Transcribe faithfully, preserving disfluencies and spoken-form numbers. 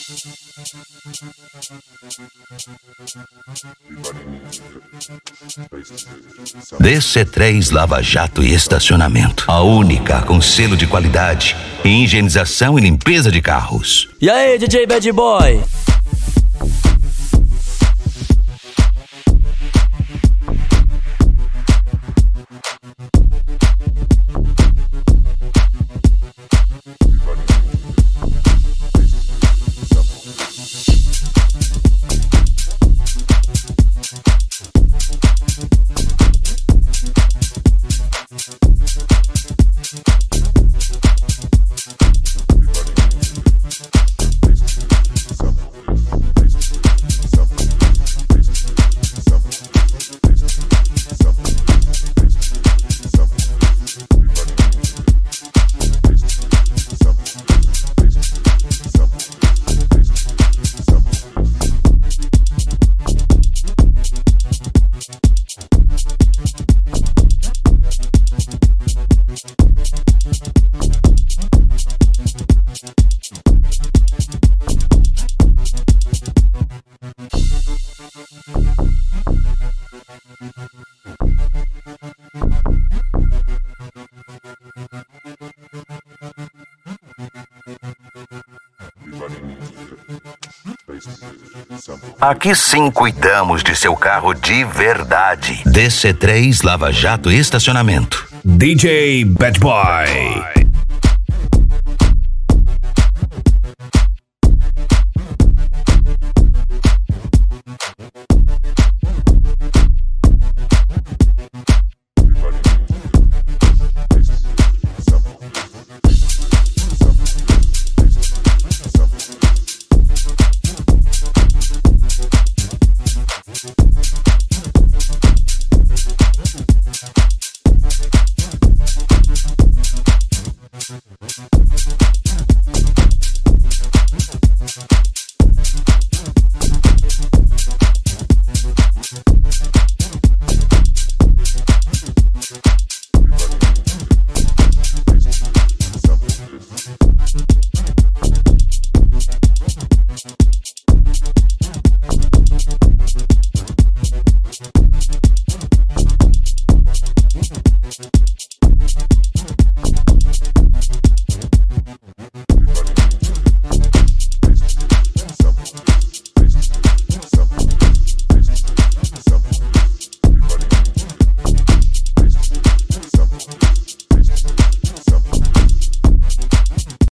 D C três Lava Jato e Estacionamento. A única com selo de qualidade em higienização e limpeza de carros. E aí, D J Bad Boy? Aqui sim cuidamos de seu carro de verdade. D C três Lava Jato e Estacionamento. D J Bad Boy.